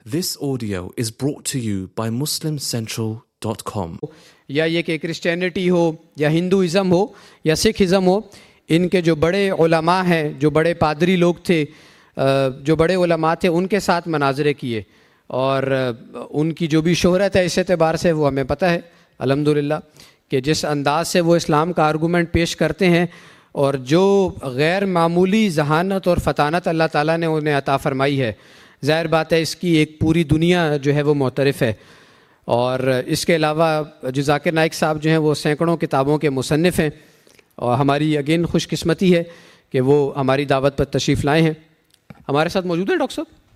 This audio is brought to you by MuslimCentral.com. یا یہ کہ کرسچینٹی ہو یا ہندوازم ہو یا سکھزم ہو، ان کے جو بڑے علماء ہیں، جو بڑے پادری لوگ تھے، جو بڑے علماء تھے، ان کے ساتھ مناظرے کیے، اور ان کی جو بھی شہرت ہے اس اعتبار سے وہ ہمیں پتہ ہے الحمدللہ کہ جس انداز سے وہ اسلام کا آرگومنٹ پیش کرتے ہیں، اور جو غیر معمولی ذہانت اور فطانت اللہ تعالیٰ نے انہیں عطا فرمائی ہے، ظاہر بات ہے اس کی ایک پوری دنیا جو ہے وہ معترف ہے۔ اور اس کے علاوہ جو ذاکر نائک صاحب جو ہیں وہ سینکڑوں کتابوں کے مصنف ہیں، اور ہماری اگین خوش قسمتی ہے کہ وہ ہماری دعوت پر تشریف لائے ہیں۔ ہمارے ساتھ موجود ہیں ڈاکٹر صاحب؟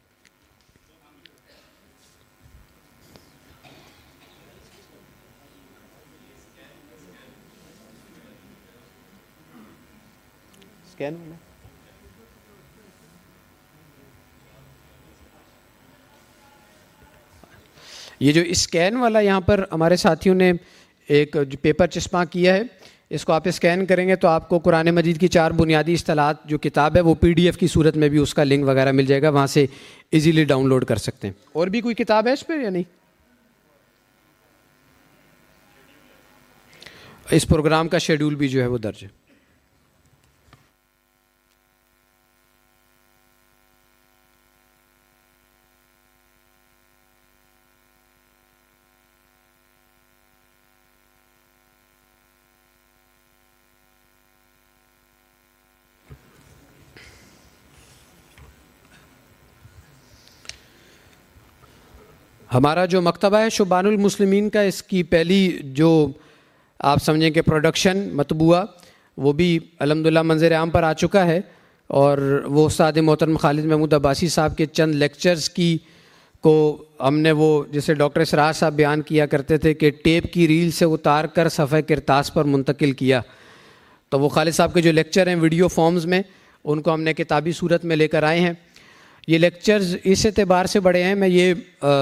یہ جو اسکین والا یہاں پر ہمارے ساتھیوں نے ایک جو پیپر چسپاں کیا ہے، اس کو آپ اسکین کریں گے تو آپ کو قرآن مجید کی 4 بنیادی اصطلاحات جو کتاب ہے وہ PDF کی صورت میں بھی اس کا لنک وغیرہ مل جائے گا، وہاں سے ایزیلی ڈاؤن لوڈ کر سکتے ہیں۔ اور بھی کوئی کتاب ہے اس پہ یا نہیں؟ اس پروگرام کا شیڈول بھی جو ہے وہ درج ہے۔ ہمارا جو مکتبہ ہے شبان المسلمین کا، اس کی پہلی جو آپ سمجھیں کہ پروڈکشن مطبوعہ، وہ بھی الحمدللہ منظر عام پر آ چکا ہے، اور وہ استاد محترم خالد محمود عباسی صاحب کے چند لیکچرز کی کو ہم نے وہ جیسے ڈاکٹر اسرار صاحب بیان کیا کرتے تھے کہ ٹیپ کی ریل سے اتار کر صفحہ کرتاس پر منتقل کیا، تو وہ خالد صاحب کے جو لیکچر ہیں ویڈیو فارمز میں، ان کو ہم نے کتابی صورت میں لے کر آئے ہیں۔ یہ لیکچرز اس اعتبار سے بڑے ہیں، میں یہ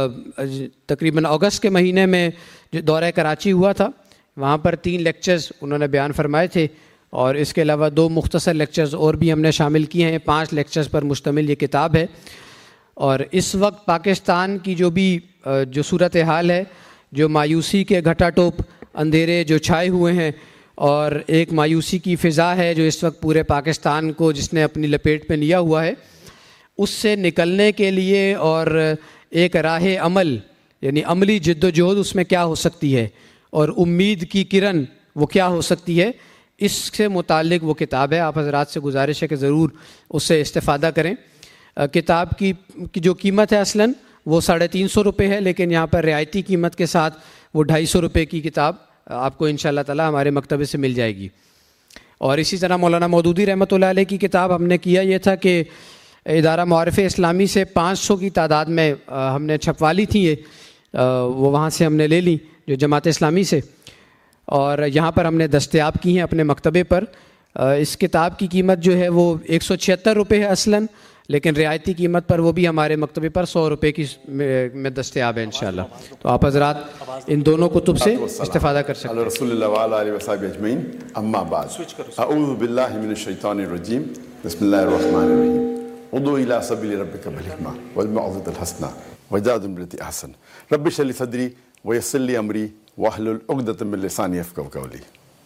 تقریباً اگست کے مہینے میں جو دورہ کراچی ہوا تھا، وہاں پر 3 لیکچرز انہوں نے بیان فرمائے تھے، اور اس کے علاوہ 2 مختصر لیکچرز اور بھی ہم نے شامل کیے ہیں۔ 5 لیکچرز پر مشتمل یہ کتاب ہے، اور اس وقت پاکستان کی جو بھی جو صورتحال ہے، جو مایوسی کے گھٹا ٹوپ اندھیرے جو چھائے ہوئے ہیں، اور ایک مایوسی کی فضا ہے جو اس وقت پورے پاکستان کو جس نے اپنی لپیٹ پہ لیا ہوا ہے، اس سے نکلنے کے لیے اور ایک راہ عمل یعنی عملی جد و جہد اس میں کیا ہو سکتی ہے، اور امید کی کرن وہ کیا ہو سکتی ہے، اس سے متعلق وہ کتاب ہے۔ آپ حضرات سے گزارش ہے کہ ضرور اس سے استفادہ کریں۔ کتاب کی جو قیمت ہے اصلاً وہ 350 روپے ہے، لیکن یہاں پر رعایتی قیمت کے ساتھ وہ 250 روپے کی کتاب آپ کو انشاءاللہ تعالی ہمارے مکتبے سے مل جائے گی۔ اور اسی طرح مولانا مودودی رحمۃ اللہ علیہ کی کتاب ہم نے کیا یہ تھا کہ ادارہ معارف اسلامی سے 500 کی تعداد میں ہم نے چھپوا لی تھی، وہ وہاں سے ہم نے لے لی جو جماعت اسلامی سے، اور یہاں پر ہم نے دستیاب کی ہیں اپنے مکتبے پر۔ اس کتاب کی قیمت جو ہے وہ 176 روپے ہے اصلاً، لیکن رعایتی قیمت پر وہ بھی ہمارے مکتبے پر 100 روپے کی میں دستیاب ہے انشاءاللہ، تو آپ حضرات ان دونوں کتب سے استفادہ کر سکتے ہیں۔ رسول اللہ وعلی آلہ وصحبہ اجمعین، اما بعد، اعوذ باللہ من الشیطان الرجیم، بسم اللہ الرحمن الرحیم، ادعو الی سبیل ربک بالحکمہ والموعظۃ الحسنہ وجادل بالتی احسن، رب اشرح لی صدری ویسر لی امری واحلل عقدۃ من لسانی یفقہوا قولی۔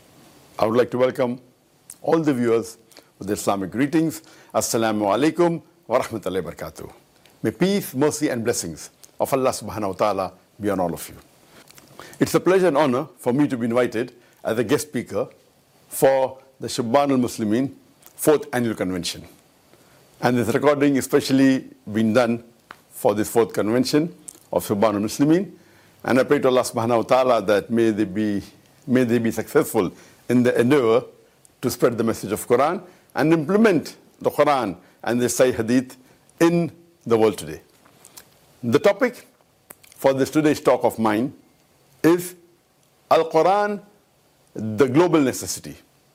I would like to welcome all the viewers with Islamic greetings. Assalamu alaikum wa rahmatullahi wa barakatuh. May peace, mercy and blessings of Allah subhanahu wa ta'ala be on all of you. It's a pleasure and honor for me to be invited as a guest speaker for the Shubban al-Muslimin 4th Annual Convention. And this recording especially been done for this 4th Convention of Shubban al-Muslimin. And I pray to Allah subhanahu wa ta'ala that may they be successful in the endeavor to spread the message of Quran and implement the Quran and the Sahih Hadith in the world today. The topic for this today's talk of mine is Al-Quran, the global necessity.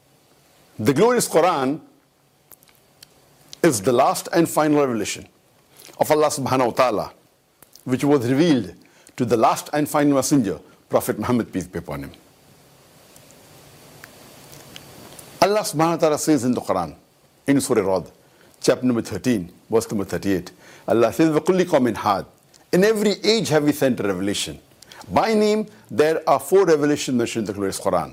The glorious Quran is the last and final revelation of Allah subhanahu wa ta'ala, which was revealed to the last and final messenger, Prophet Muhammad, peace be upon him. Allah subhanahu wa ta'ala says in the Quran, in Surah Rad, chapter number 13, verse number 38, Allah says, وَقُلِّ قَوْمٍ حَادٍ In every age have we sent a revelation. By name, there are 4 revelations mentioned in the glorious Quran.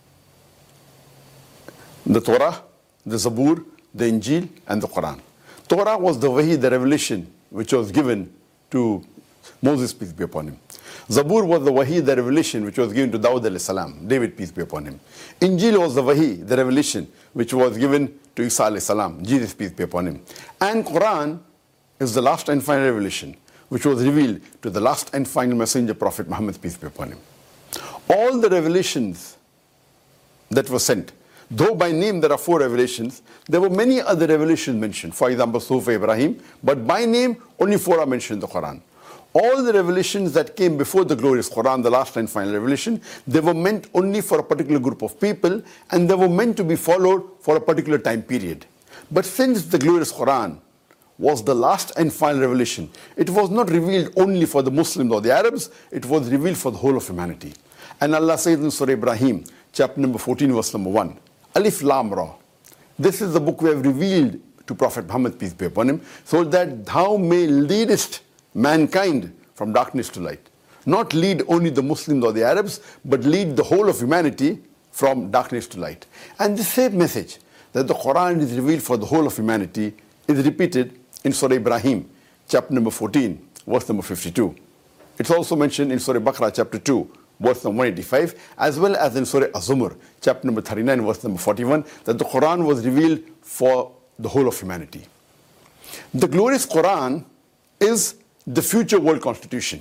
The Torah, the Zabur, the Injil, and the Quran. Torah was the wahi, the revelation, which was given to Moses, peace be upon him. Zabur was the wahi, the revelation, which was given to Dawud alayhi salam, David, peace be upon him. Injil was the wahi, the revelation, which was given to Isa alayhi salam, Jesus, peace be upon him. And Quran is the last and final revelation, which was revealed to the last and final messenger, Prophet Muhammad, peace be upon him. All the revelations that were sent, though by name there are 4 revelations, there were many other revelations mentioned. For example, Suhuf Ibrahim, but by name only 4 are mentioned in the Quran. All the revelations that came before the glorious Quran, the last and final revelation, they were meant only for a particular group of people, and they were meant to be followed for a particular time period. But since the glorious Quran was the last and final revelation, it was not revealed only for the Muslims or the Arabs, it was revealed for the whole of humanity. And Allah says in Surah Ibrahim, chapter number 14, verse number 1, Alif Lam Ra. This is the book we have revealed to Prophet Muhammad, peace be upon him, so that thou may leadest mankind from darkness to light. Not lead only the Muslims or the Arabs, but lead the whole of humanity from darkness to light. And the same message that the Quran is revealed for the whole of humanity is repeated in Surah Ibrahim, chapter number 14, verse number 52. It's also mentioned in Surah Baqarah, chapter 2, verse number 185, as well as in Surah Az-Zumar, chapter number 39, verse number 41, that the Quran was revealed for the whole of humanity. The glorious Quran is the future world constitution.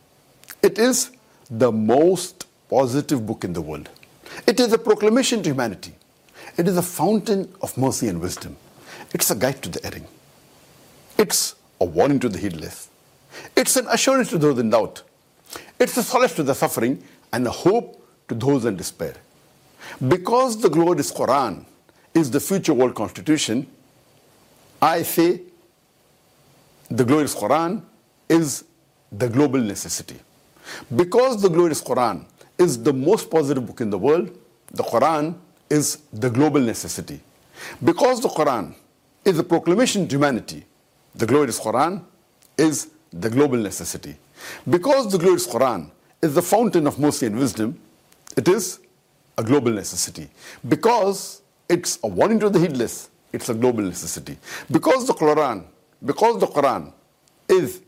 It is the most positive book in the world. It is a proclamation to humanity. It is a fountain of mercy and wisdom. It's a guide to the erring. It's a warning to the heedless. It's an assurance to those in doubt. It's a solace to the suffering and a hope to those in despair. Because the glorious Quran is the future world constitution, I say the glorious Quran is the global necessity. Because the glorious Quran is the most positive book in the world, the Quran is the global necessity. Because the Quran is a proclamation to humanity, the glorious Quran is the global necessity. Because the glorious Quran is the fountain of mercy and wisdom, it is a global necessity. Because it's a warning to the heedless, it's a global necessity. Because the Quran is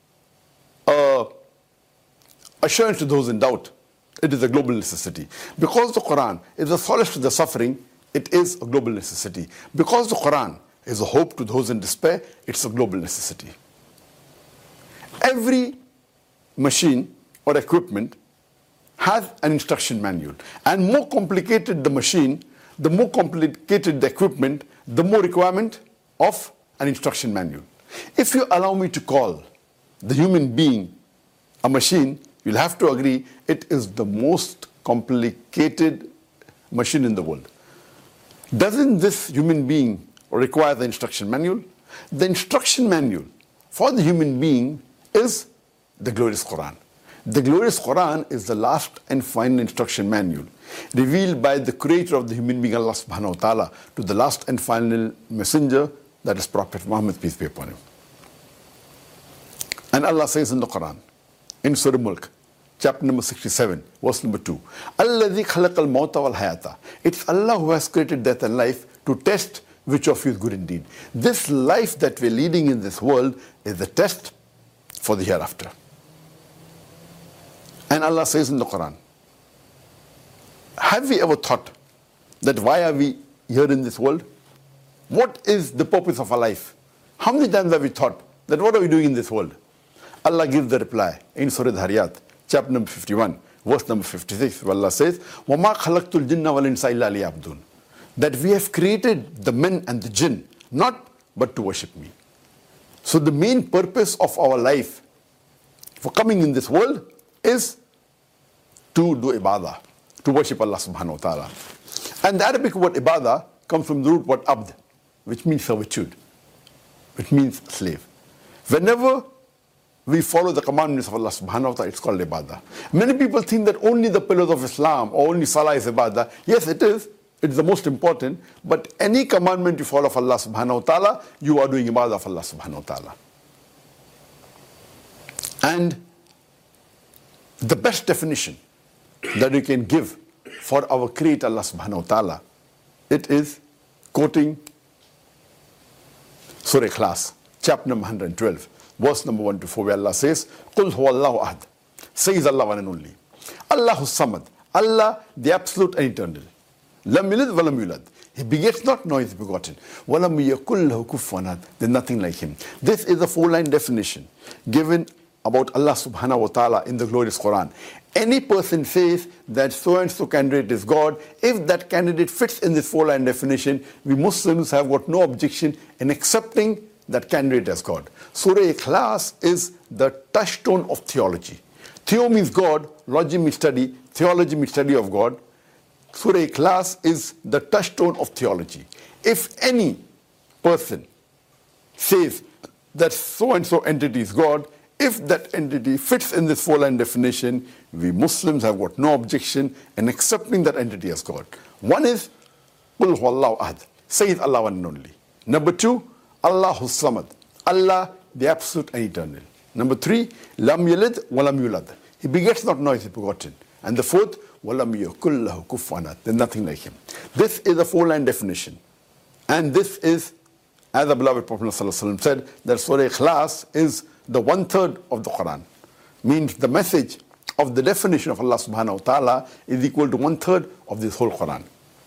assurance to those in doubt, it is a global necessity. Because the Quran is a solace to the suffering, it is a global necessity. Because the Quran is a hope to those in despair, it's a global necessity. Every machine or equipment has an instruction manual. And more complicated the machine, the more complicated the equipment, the more requirement of an instruction manual. If you allow me to call the human being a machine, you'll have to agree it is the most complicated machine in the world. Doesn't this human being require the instruction manual? The instruction manual for the human being is the glorious Quran. The glorious Quran is the last and final instruction manual revealed by the creator of the human being, Allah subhanahu wa ta'ala, to the last and final messenger, that is Prophet Muhammad, peace be upon him. And Allah says in the Quran, in Surah Mulk, chapter number 67, verse number 2, Alladhi khalaqal mawta wal hayata. It's Allah who has created death and life to test which of you is good indeed. This life that we're leading in this world is the test for the hereafter. And Allah says in the Quran, have we ever thought that why are we here in this world? What is the purpose of our life? How many times have we thought that what are we doing in this world? Allah gives the reply in Surah Dhariyat, chapter number 51, verse number 56, where Allah says, وَمَا خَلَقْتُ الْجِنَّ وَالْإِنسَ إِلَّا لِيَعْبُدُونَ. That we have created the men and the jinn, not but to worship me. So the main purpose of our life for coming in this world is to do ibadah, to worship Allah subhanahu wa ta'ala. And the Arabic word ibadah comes from the root word abd, which means servitude, which means slave. Whenever we follow the commandments of Allah subhanahu wa ta'ala, it's called ibadah. Many people think that only the pillars of Islam or only salah is ibadah. Yes, it is. It's the most important. But any commandment you follow of Allah subhanahu wa ta'ala, you are doing ibadah of Allah subhanahu wa ta'ala. And the best definition that we can give for our Creator Allah subhanahu wa ta'ala, it is quoting Surah Ikhlas, chapter number 112, verse number 1 to 4, where Allah says, Qul huwa Allahu ahad, says Allah one and only. Allahu samad, Allah the absolute and eternal. Lam yalid wa lam yulad. He begets not, nor is begotten. Wa lam yakul lahu kufuwan ahad. There's nothing like him. This is a 4-line definition given about Allah subhanahu wa ta'ala in the glorious Quran. Any person says that so-and-so candidate is God, if that candidate fits in this 4-line definition, we Muslims have got no objection in accepting that candidate as God. Surah Ikhlas is the touchstone of theology. Theo means God, logic means study, theology means study of God. Surah Ikhlas is the touchstone of theology. If any person says that so-and-so entity is God, if that entity fits in this 4-line definition, we Muslims have got no objection in accepting that entity as God. One is, Qul huwallahu ahad, says Allah one and only. Number 2, Allahu samad, Allah the absolute and eternal. Number 3, lam yalid wa lam yulad, he begets not, nor is he begotten. And the 4th, wa lam yakul lahu kufuwan ahad, there's nothing like him. This is a 4-line definition. And this is, as the beloved Prophet ﷺ said, that Surah Ikhlas is the 1/3 of the Quran. Means the message of the definition of Allah subhanahu wa ta'ala is equal to 1/3 of this whole Quran.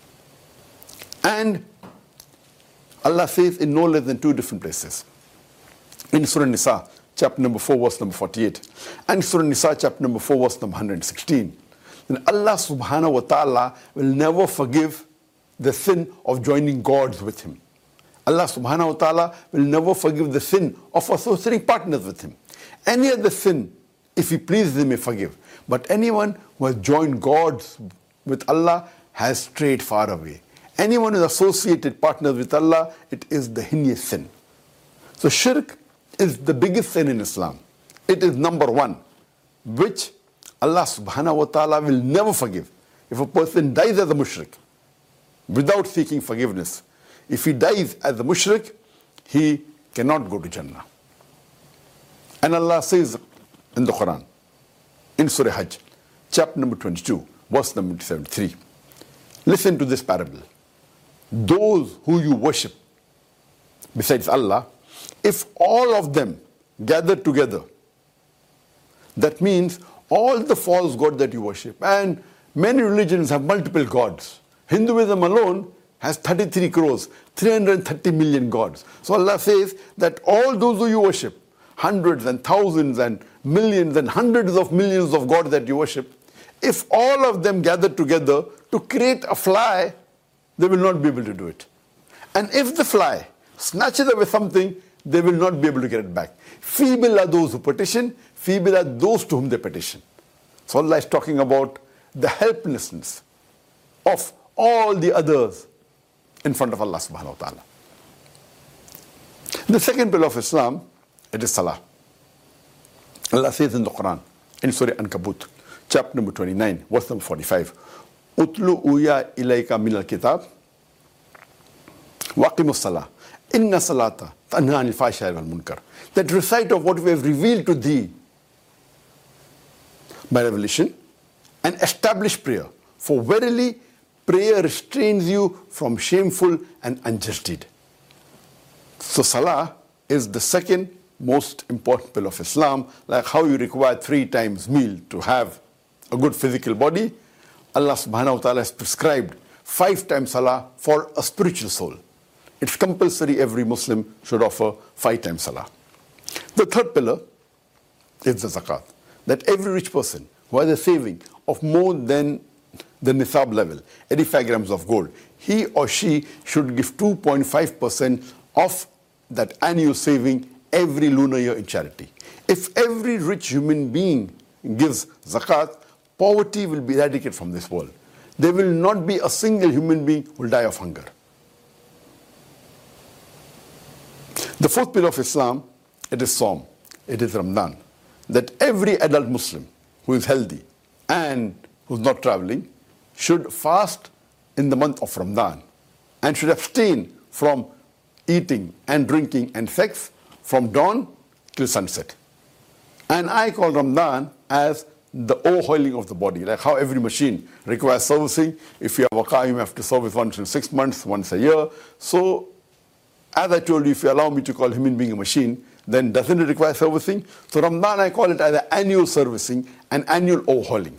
And Allah says in no less than 2 different places. In Surah Nisa, chapter number 4, verse number 48. And Surah Nisa, chapter number 4, verse number 116. Then Allah subhanahu wa ta'ala will never forgive the sin of joining gods with him. Allah subhanahu wa ta'ala will never forgive the sin of associating partners with him. Any other sin, if he pleases, he may forgive. But anyone who has joined gods with Allah has strayed far away. Anyone who has associated partners with Allah, it is the heinous sin. So shirk is the biggest sin in Islam. It is number 1, which Allah subhanahu wa ta'ala will never forgive. If a person dies as a mushrik without seeking forgiveness, if he dies as a mushrik, he cannot go to Jannah. And Allah says in the Quran, in Surah Hajj, chapter number 22, verse number 73. Listen to this parable. Those who you worship besides Allah, if all of them gather together, that means all the false gods that you worship, and many religions have multiple gods. Hinduism alone has 33 crores, 330 million gods. So Allah says that all those who you worship, hundreds and thousands and millions and hundreds of millions of gods that you worship, if all of them gather together to create a fly, they will not be able to do it. And if the fly snatches away something, they will not be able to get it back. Feeble are those who petition, feeble are those to whom they petition. So Allah is talking about the helplessness of all the others in front of Allah subhanahu wa ta'ala. The second pillar of Islam, it is Salah. Allah says in the Quran, in Surah Ankabut, chapter number 29, verse number 45, Utlu uya ilayka min al-kitab, waqimus salah, inna salata tanha anil fahsha'i wal munkar. That recite of what we have revealed to thee by revelation, and establish prayer. For verily, prayer restrains you from shameful and unjust deed. So Salah is the second most important pillar of Islam. Like how you require 3 times meal to have a good physical body, Allah subhanahu wa ta'ala has prescribed 5 times Salah for a spiritual soul. It's compulsory every Muslim should offer 5 times Salah. The third pillar is the zakat. That every rich person who has a saving of more than the nisab level, 85 grams of gold, he or she should give 2.5% of that annual saving every lunar year in charity. If every rich human being gives zakat, poverty will be eradicated from this world. There will not be a single human being who will die of hunger. The fourth pillar of Islam, it is Saum, it is Ramadan. That every adult Muslim who is healthy and who is not traveling should fast in the month of Ramadan and should abstain from eating and drinking and sex from dawn till sunset. And I call Ramadan as the overhauling of the body, like how every machine requires servicing. If you have a car, you have to service once in 6 months, once a year. So, as I told you, if you allow me to call human being a machine, then doesn't it require servicing? So Ramadan, I call it as an annual servicing, an annual overhauling.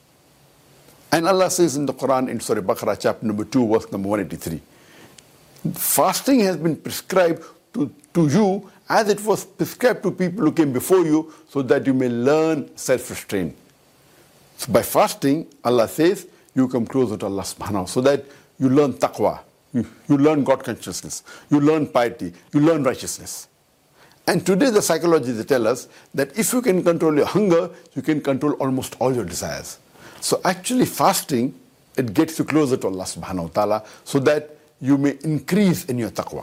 And Allah says in the Quran, in Surah Baqarah, chapter number 2, verse number 183, fasting has been prescribed to you as it was prescribed to people who came before you, so that you may learn self-restraint. So by fasting, Allah says, you come closer to Allah subhanahu wa ta'ala, so that you learn taqwa, you learn God consciousness, you learn piety, you learn righteousness. And today the psychologists tell us that if you can control your hunger, you can control almost all your desires. So actually fasting, it gets you closer to Allah subhanahu wa ta'ala, so that you may increase in your taqwa.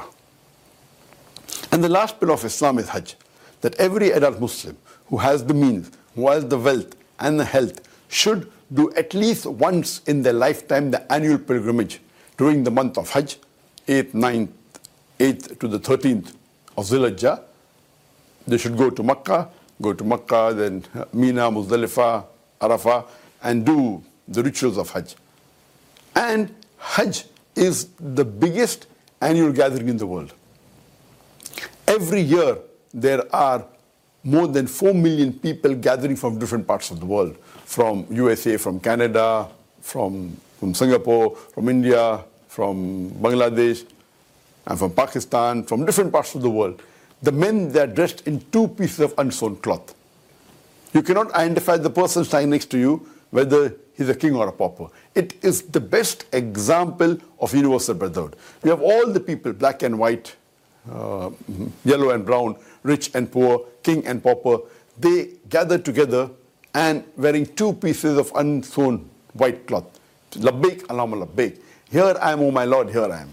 And the last pillar of Islam is Hajj, that every adult Muslim who has the means, who has the wealth and the health, should do at least once in their lifetime the annual pilgrimage during the month of Hajj, 8th, 9th, 8th to the 13th of Zul-Hijjah. They should go to Makkah, then Mina, Muzdalifah, Arafah, and do the rituals of Hajj. And Hajj is the biggest annual gathering in the world. Every year, there are more than 4 million people gathering from different parts of the world, from USA, from Canada, from Singapore, from India, from Bangladesh, and from Pakistan, from different parts of the world. The men, they are dressed in 2 pieces of unsewn cloth. You cannot identify the person standing next to you, whether he's a king or a pauper. It is the best example of universal brotherhood. We have all the people, black and white, yellow and brown, rich and poor, king and pauper. They gather together and wearing 2 pieces of unsewn white cloth. Labbaik, Allahumma labbaik. Here I am, O my Lord, here I am.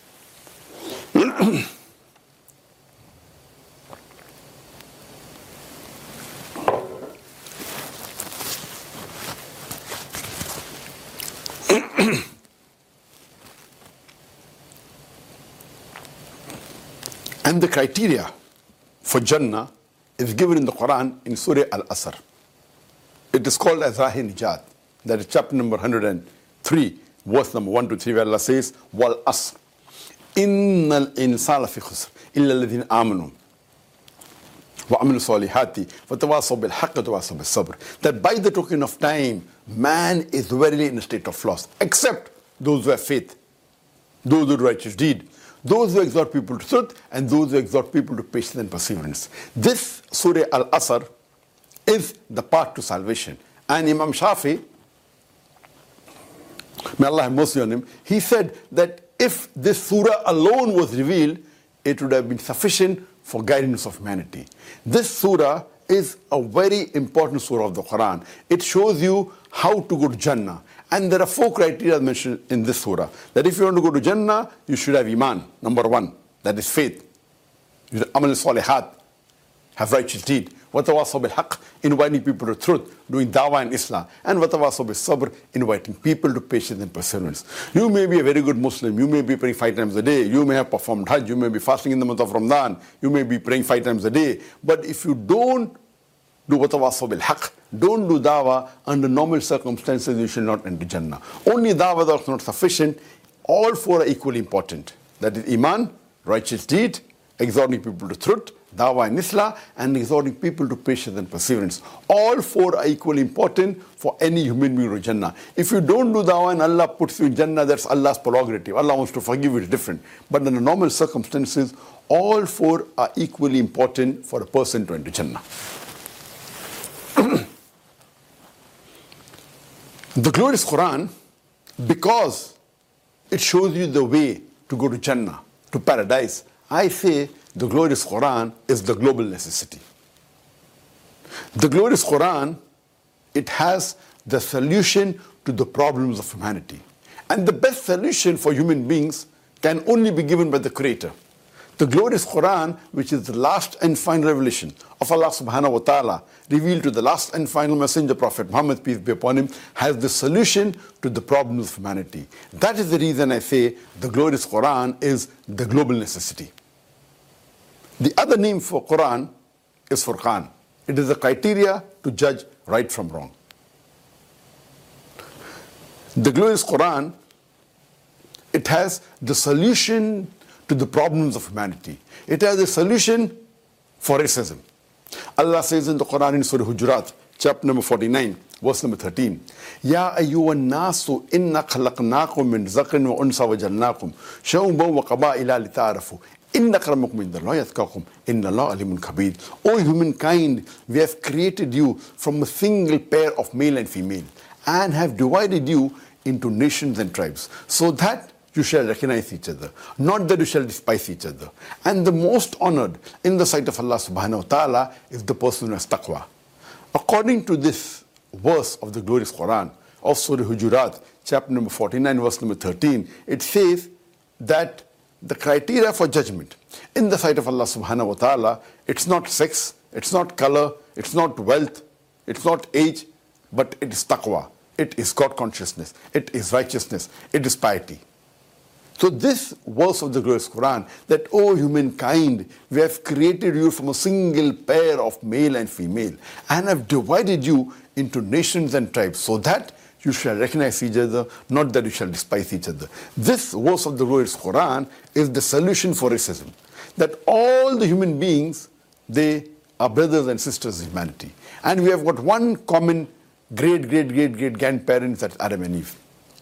And the criteria for Jannah is given in the Quran in Surah Al-Asr. It is called as Rahi Nijat. That is chapter number 103, verse number 1 to 3, where Allah says, Wal Asr, Innal insana fi khusr, illa alladhina amanu, wa amilu salihati, wa tawasaw bil haqq wa tawasaw bis sabr. That by the token of time, man is verily in a state of loss, except those who have faith, those who do righteous deed, those who exhort people to truth, and those who exhort people to patience and perseverance. This Surah Al-Asr is the path to salvation. And Imam Shafi, may Allah have mercy on him, he said that if this surah alone was revealed, it would have been sufficient for guidance of humanity. This surah is a very important surah of the Quran. It shows you how to go to Jannah. And there are 4 criteria mentioned in this surah. That if you want to go to Jannah, you should have Iman, number 1. That is faith. You should amal salihat, have righteous deed. Watawasaw bil haqq, inviting people to truth, doing dawah and Islam. And watawasaw bis sabr, inviting people to patience and perseverance. You may be a very good Muslim. You may be praying 5 times a day. You may have performed Hajj. You may be fasting in the month of Ramadan. You may be praying 5 times a day. But if you don't do watawasaw bil haqq, don't do dawah, under normal circumstances you should not enter Jannah. Only dawah is not sufficient. All 4 are equally important. That is Iman, righteous deed, exhorting people to truth, dawah and Islah, and exhorting people to patience and perseverance. All 4 are equally important for any human being to Jannah. If you don't do dawah and Allah puts you in Jannah, that's Allah's prerogative. Allah wants to forgive you, it's different. But under normal circumstances, all 4 are equally important for a person to enter Jannah. The glorious Quran, because it shows you the way to go to Jannah, to paradise, I say the glorious Quran is the global necessity. The glorious Quran, it has the solution to the problems of humanity. And the best solution for human beings can only be given by the Creator. The glorious Quran, which is the last and final revelation of Allah subhanahu wa ta'ala, revealed to the last and final messenger, Prophet Muhammad, peace be upon him, has the solution to the problems of humanity. That is the reason I say the glorious Quran is the global necessity. The other name for Quran is Furqan. It is a criteria to judge right from wrong. The glorious Quran, it has the solution to the problems of humanity. It has a solution for racism. Allah says in the Quran in Surah Hujurat, chapter number 49, verse number 13, Ya ayyuhan nasu inna khalaqnakum min zakarin wa unsa wa jalnakum sha'uban wa qaba'ila lita'arafu inna akramakum indallahi atqakum inna Allaha alimun khabir. O humankind, we have created you from a single pair of male and female and have divided you into nations and tribes so that you shall recognize each other, not that you shall despise each other. And the most honored in the sight of Allah subhanahu wa ta'ala is the person who has taqwa. According to this verse of the glorious Quran of Surah Hujurat, chapter number 49, verse number 13, it says that the criteria for judgment in the sight of Allah subhanahu wa ta'ala, it's not sex, it's not color, it's not wealth, it's not age, but it is taqwa, it is God consciousness, it is righteousness, it is piety. So this verse of the glorious Quran, that, O humankind, we have created you from a single pair of male and female and have divided you into nations and tribes so that you shall recognize each other, not that you shall despise each other. This verse of the glorious Quran is the solution for racism. That all the human beings, they are brothers and sisters in humanity. And we have got one common great grandparents, that's Adam and Eve.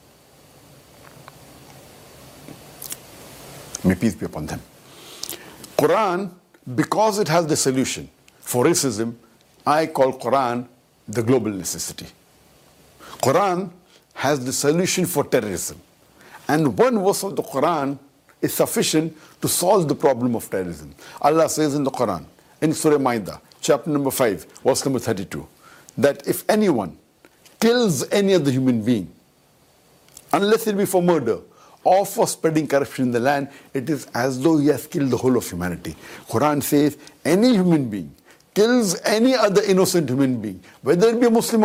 May peace be upon them. Quran, because it has the solution for racism, I call Quran the global necessity. Quran has the solution for terrorism. And one verse of the Quran is sufficient to solve the problem of terrorism. Allah says in the Quran, in Surah Ma'idah, chapter number 5, verse number 32, that if anyone kills any other human being, unless it be for murder, or for spreading corruption in the land, it is as though he has killed the whole of humanity. Quran says any human being kills any other innocent human being, whether it be Muslim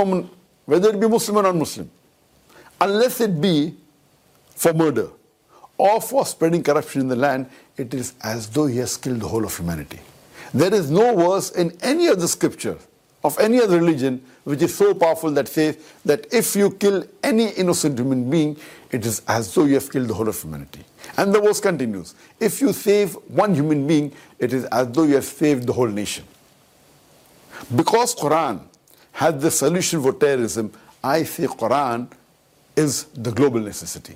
or non-Muslim, unless it be for murder or for spreading corruption in the land, it is as though he has killed the whole of humanity. There is no verse in any other scripture of any other religion which is so powerful that says that if you kill any innocent human being, it is as though you have killed the whole of humanity. And the verse continues, if you save one human being, it is as though you have saved the whole nation. Because Quran has the solution for terrorism, I say Quran is the global necessity.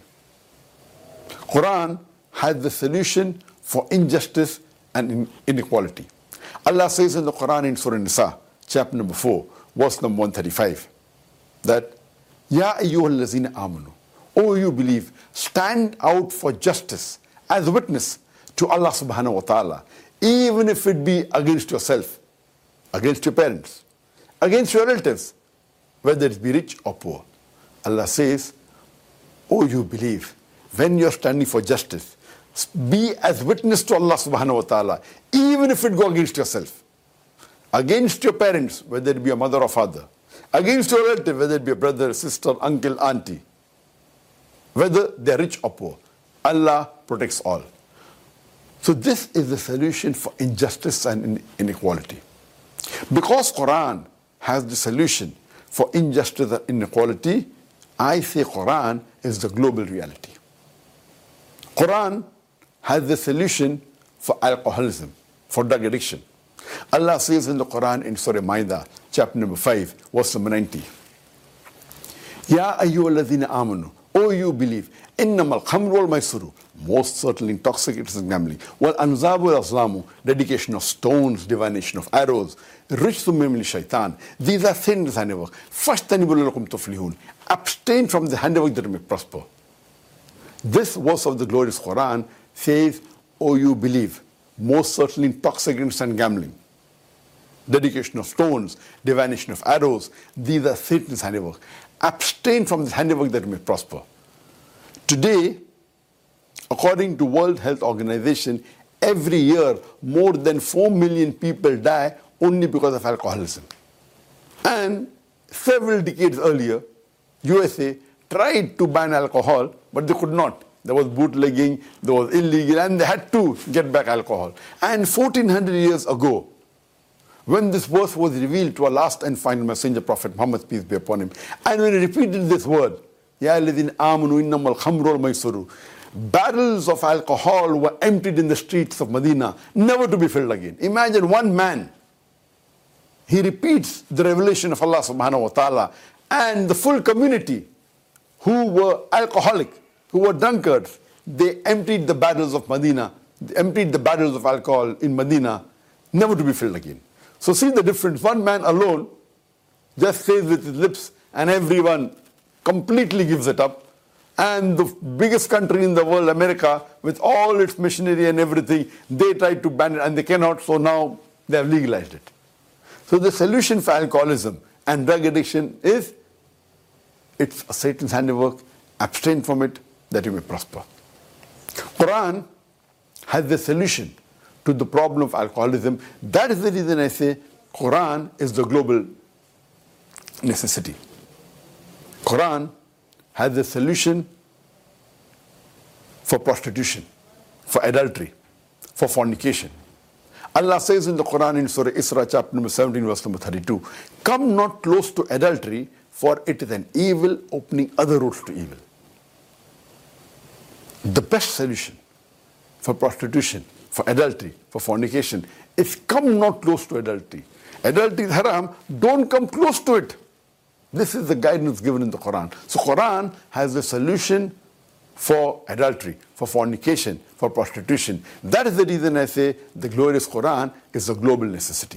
Quran has the solution for injustice and inequality. Allah says in the Quran in Surah Nisa, chapter number 4, verse number 135, that Ya ayyuhal lazina amanu, O you believe, stand out for justice as a witness to Allah subhanahu wa ta'ala, even if it be against yourself, against your parents, against your relatives, whether it be rich or poor. Allah says, O you believe, when you're standing for justice, be as witness to Allah subhanahu wa ta'ala, even if it go against yourself, against your parents, whether it be a mother or father, against your relative, whether it be a brother, sister, uncle, auntie, whether they're rich or poor. Allah protects all. So this is the solution for injustice and inequality. Because Quran has the solution for injustice and inequality, I say Quran is the global reality. Quran has the solution for alcoholism, for drug addiction. Allah says in the Quran in Surah Ma'idah, chapter number 5, verse number 90, Ya ayyuhalladhina amanu, O you believe, innamal khamru wal maisuru, most certainly intoxicants and gambling, wal anzabu wal azlamu, dedication of stones, divination of arrows, rijsum min shaitan, these are sins handiwork, fashtanibu lakum tuflihun, abstain from the handiwork that may prosper. This verse of the glorious Quran says, O you believe, most certainly intoxicants and gambling, dedication of stones, divination of arrows, these are Satan's handiwork. Abstain from this handiwork that may prosper. Today, according to World Health Organization, every year more than 4 million people die only because of alcoholism. And several decades earlier, USA tried to ban alcohol, but they could not. There was bootlegging, there was illegal, and they had to get back alcohol. And 1400 years ago, When this verse was revealed to our last and final messenger, Prophet Muhammad, peace be upon him, and when he repeated this word, Ya alladhina amanu innamal khamru wal maisuru, barrels of alcohol were emptied in the streets of Medina, never to be filled again. Imagine one man, he repeats the revelation of Allah subhanahu wa ta'ala, and the full community who were alcoholic, who were drunkards, they emptied the barrels of Medina, they emptied the barrels of alcohol in Medina, never to be filled again. So see the difference. One man alone just says with his lips, and everyone completely gives it up. And the biggest country in the world, America, with all its machinery and everything, they tried to ban it and they cannot, so now they have legalized it. So the solution for alcoholism and drug addiction is, it's a Satan's handiwork, abstain from it, that you may prosper. Quran has the solution to the problem of alcoholism. That is the reason I say Quran is the global necessity. Quran has the solution for prostitution, for adultery, for fornication. Allah says in the Quran in Surah Isra, chapter number 17, verse number 32, come not close to adultery, for it is an evil opening other roads to evil. The best solution for prostitution, for adultery, for fornication is come not close to adultery. Adultery is haram, don't come close to it. This is the guidance given in the Quran. So Quran has the solution for adultery, for fornication, for prostitution. That is the reason I say the glorious Quran is a global necessity.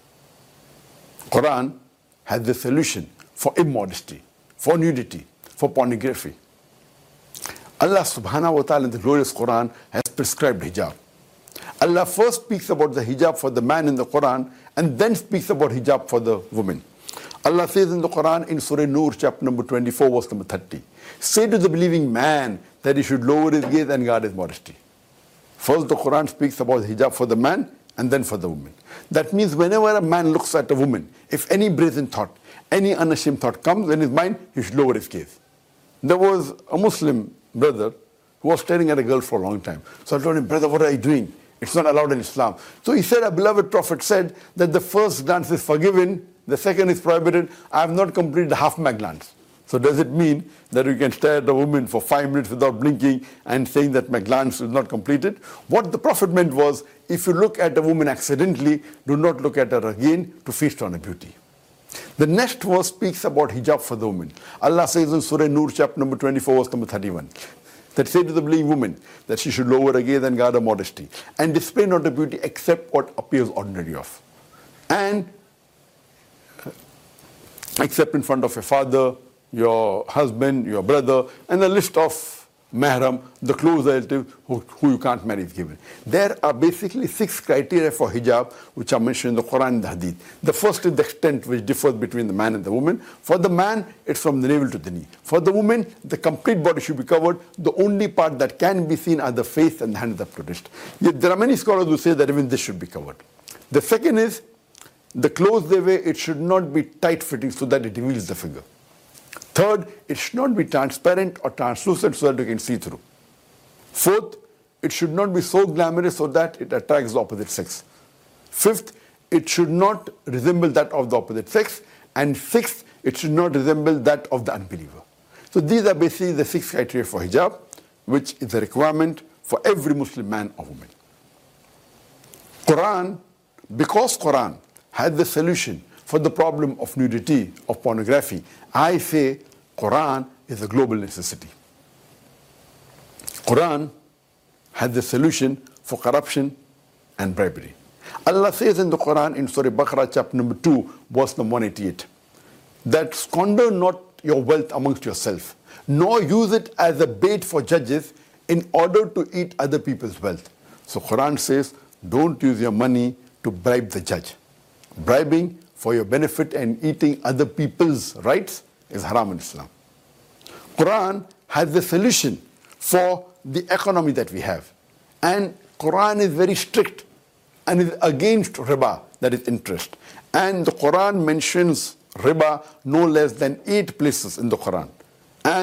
Quran has the solution for immodesty, for nudity, for pornography. Allah subhanahu wa ta'ala in the glorious Quran has prescribed hijab. Allah first speaks about the hijab for the man in the Quran and then speaks about hijab for the woman. Allah says in the Quran in Surah Nur, chapter number 24, verse number 30, say to the believing man that he should lower his gaze and guard his modesty. First the Quran speaks about hijab for the man and then for the woman. That means whenever a man looks at a woman, if any brazen thought, any unashamed thought comes in his mind, he should lower his gaze. There was a Muslim brother who was staring at a girl for a long time. So I told him, brother, what are you doing? It's not allowed in Islam. So he said, our beloved Prophet said that the first glance is forgiven, the second is prohibited. I have not completed half my glance. So does it mean that you can stare at a woman for 5 minutes without blinking and saying that my glance is not completed? What the Prophet meant was, if you look at a woman accidentally, do not look at her again to feast on her beauty. The next verse speaks about hijab for the woman. Allah says in Surah Nur, chapter number 24, verse number 31, that say to the believing woman that she should lower her gaze and guard her modesty and display not her beauty except what appears ordinary of. And except in front of your father, your husband, your brother, and a list of mahram, the close relative who you can't marry is given. There are basically 6 criteria for hijab which are mentioned in the Quran and the Hadith. The first is the extent which differs between the man and the woman. For the man, it's from the navel to the knee. For the woman, the complete body should be covered. The only part that can be seen are the face and the hands up to wrist. Yet there are many scholars who say that even this should be covered. The second is, the clothes they wear, it should not be tight-fitting so that it reveals the figure. Third, it should not be transparent or translucent so that you can see through. Fourth, it should not be so glamorous so that it attracts the opposite sex. Fifth, it should not resemble that of the opposite sex. And sixth, it should not resemble that of the unbeliever. So these are basically the 6 criteria for hijab, which is a requirement for every Muslim man or woman. Because Quran had the solution for the problem of nudity, of pornography, I say Quran is a global necessity. Quran has the solution for corruption and bribery. Allah says in the Quran in Surah Baqarah chapter number 2, verse number 188, that squander not your wealth amongst yourself, nor use it as a bait for judges in order to eat other people's wealth. So Quran says, don't use your money to bribe the judge. Bribing for your benefit and eating other people's rights is haram in Islam. Quran has the solution for the economy that we have. And Quran is very strict and is against riba, that is interest. And the Quran mentions riba no less than 8 places in the Quran. And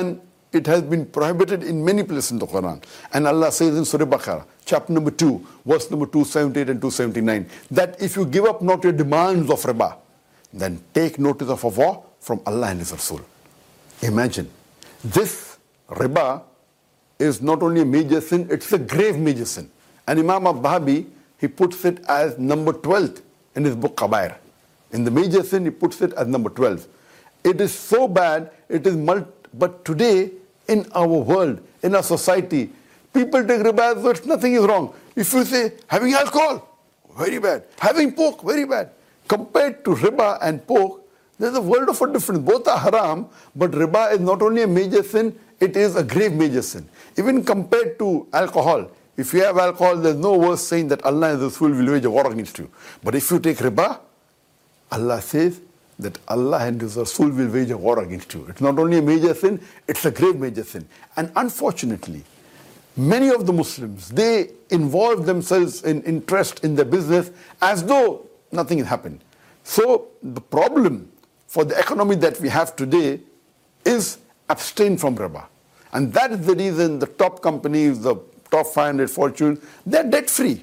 it has been prohibited in many places in the Quran. And Allah says in Surah Baqarah, chapter number 2, verse number 278 and 279, that if you give up not your demands of riba, then take notice of a war from Allah and His Rasul. Imagine, this riba is not only a major sin, it's a grave major sin. And Imam al-Dhahabi, he puts it as number 12 in his book Kabair. In the major sin, he puts it as number 12. It is so bad, it is but today, in our world, in our society, people take riba as though nothing is wrong. If you say, having alcohol, very bad. Having pork, very bad. Compared to riba and pork, there's a world of a difference. Both are haram, but riba is not only a major sin, it is a grave major sin. Even compared to alcohol, if you have alcohol, there's no worse saying that Allah and Rasul will wage a war against you. But if you take riba, Allah says that Allah and His Rasul will wage a war against you. It's not only a major sin, it's a grave major sin. And unfortunately, many of the Muslims, they involve themselves in interest in their business as though nothing has happened. So the problem for the economy that we have today is abstain from riba. And that is the reason the top companies, the top 500 fortunes, they're debt free.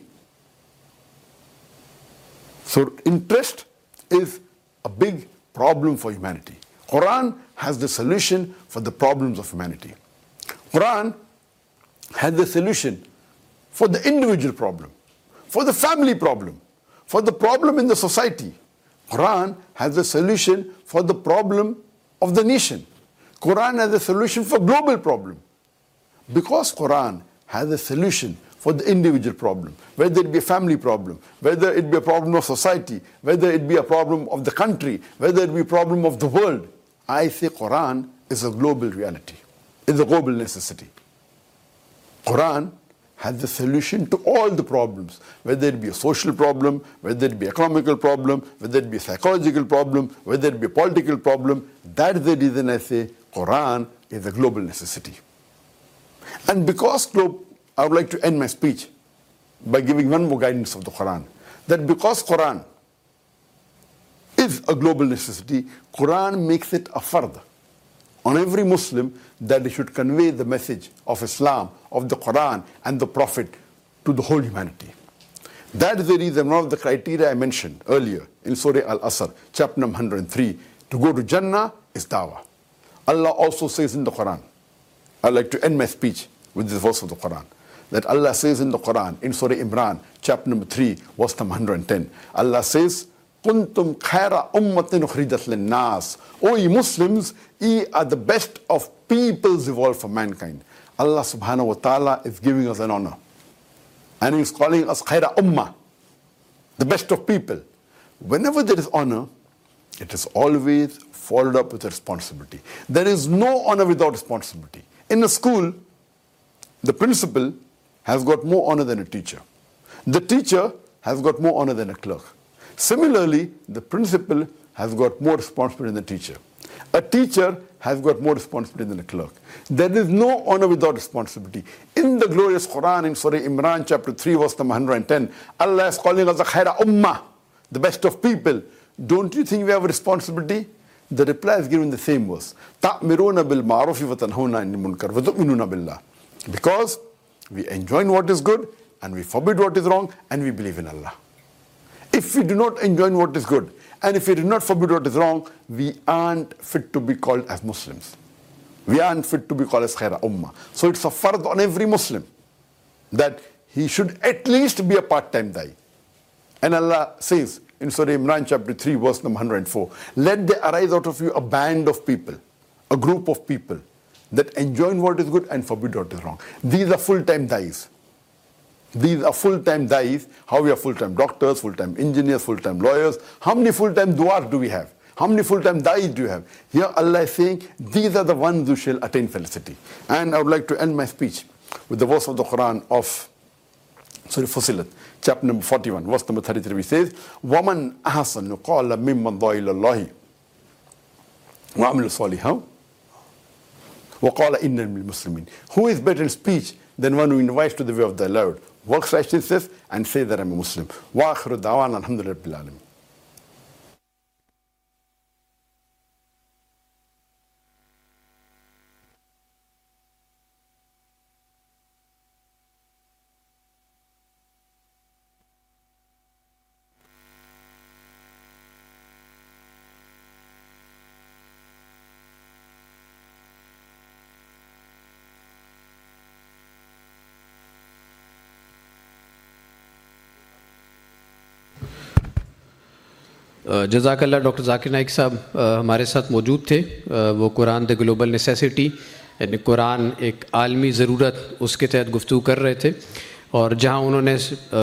So interest is a big problem for humanity. Quran has the solution for the problems of humanity. Quran has the solution for the individual problem, for the family problem, for the problem in the society. Quran has the solution for the problem of the nation. Quran has a solution for global problem. Because Quran has a solution for the individual problem, whether it be a family problem, whether it be a problem of society, whether it be a problem of the country, whether it be a problem of the world, I say Quran is a global reality, is a global necessity. Quran has the solution to all the problems, whether it be a social problem, whether it be economical problem, whether it be a psychological problem, whether it be a political problem. That is the reason I say Quran is a global necessity. And because I would like to end my speech by giving one more guidance of the Quran, that because Quran is a global necessity, Quran makes it a fard on every Muslim that they should convey the message of Islam, of the Quran and the Prophet to the whole humanity. That is the reason, one of the criteria I mentioned earlier in Surah Al-Asr, chapter number 103, to go to Jannah is dawah. Allah also says in the Quran, I'd like to end my speech with this verse of the Quran, that Allah says in the Quran, in Surah Imran, chapter number 3, verse number 110, Allah says, Kuntum khaira ummatin ukhrijat linnas. O ye Muslims, ye are the best of peoples evolved for mankind. Allah subhanahu wa ta'ala is giving us an honor. And He is calling us khaira ummah, the best of people. Whenever there is honor, it is always followed up with a responsibility. There is no honor without responsibility. In a school, the principal has got more honor than a teacher. The teacher has got more honor than a clerk. Similarly, the principal has got more responsibility than the teacher. A teacher has got more responsibility than a clerk. There is no honor without responsibility. In the glorious Quran, in Surah Imran, chapter 3, verse number 110, Allah is calling us the khaira ummah, the best of people. Don't you think we have a responsibility? The reply is given in the same verse. تَأْمِرُونَ بِالْمَعْرُوفِ وَتَنْهُونَ عَنِ الْمُنْكَرِ وَتُؤْمِنُونَ بِاللَّهِ. Because we enjoin what is good and we forbid what is wrong and we believe in Allah. If we do not enjoin what is good and if we do not forbid what is wrong, we aren't fit to be called as Muslims. We aren't fit to be called as khaira ummah. So it's a fard on every Muslim that he should at least be a part-time da'i. And Allah says in Surah Imran chapter 3 verse number 104, let there arise out of you a band of people, a group of people that enjoin what is good and forbid what is wrong. These are full-time da'is. These are full-time da'is. How we are full-time doctors, full-time engineers, full-time lawyers. How many full-time du'as do we have? How many full-time da'is do you have? Here Allah is saying, these are the ones who shall attain felicity. And I would like to end my speech with the verse of the Quran of Surah Fussilat, chapter number 41, verse number 33, which says, وَمَنْ أَحْسَنُ قَالَ مِمَّنْ ضَاءَ إِلَى اللَّهِ وَعَمِلُ صَالِحًا وَقَالَ إِنَّنِي الْمُسْلِمِينَ. Who is better in speech than one who invites to the way of the Lord, works righteousness, and says that I'm a Muslim. وَآخِرُ دَعْوَانَا الْحَمْدُ لِلَّهِ رَبِّ الْعَالَمِينَ. جزاک اللہ. Doctor Zakir Naik صاحب ہمارے ساتھ موجود تھے. وہ قرآن دی گلوبل نیسیسٹی یعنی قرآن ایک عالمی ضرورت اس کے تحت گفتگو کر رہے تھے، اور جہاں انہوں نے